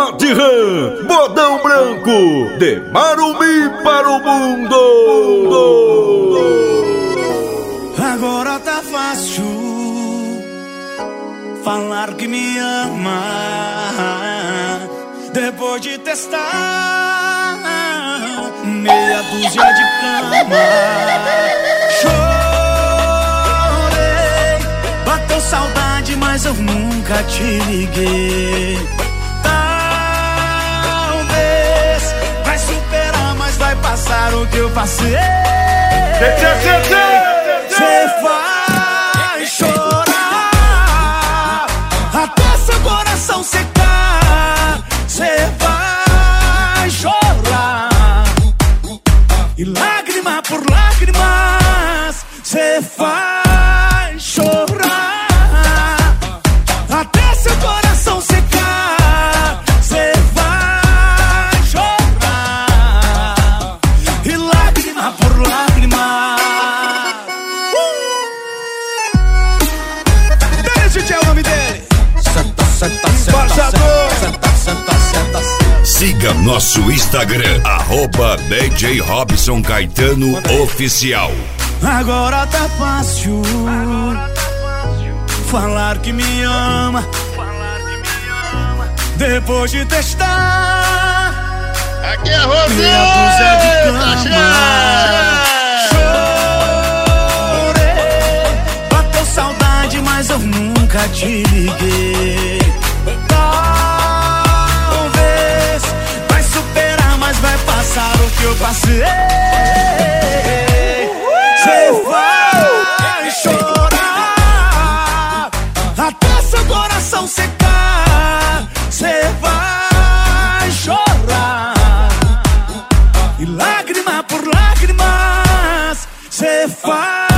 Hot Ram, Modão Branco, de Marumbi para o mundo. Agora tá fácil falar que me ama, depois de testar meia dúzia de cama. Chorei, bateu saudade, mas eu nunca te liguei. Talvez vai superar, mas vai passar o que eu passei. Você vai chorar até seu coração secar. Você vai chorar e lágrima por lágrimas você vai chorar até seu coração secar. Você vai chorar e lágrima por lágrima. Esse é o nome dele. Senta, senta, senta, senta, senta, senta. Siga nosso Instagram, @DJ Robson Caetano Oficial. Agora tá fácil falar que me ama, depois de testar Aqui é Rosinha, meia dúzia de cama. Chorei, bateu saudade, mas eu nunca te liguei. Talvez vai superar, mas vai passar o que eu passei. Você vai chorar até seu coração secar. Você vai chorar e lágrima por lágrimas você vai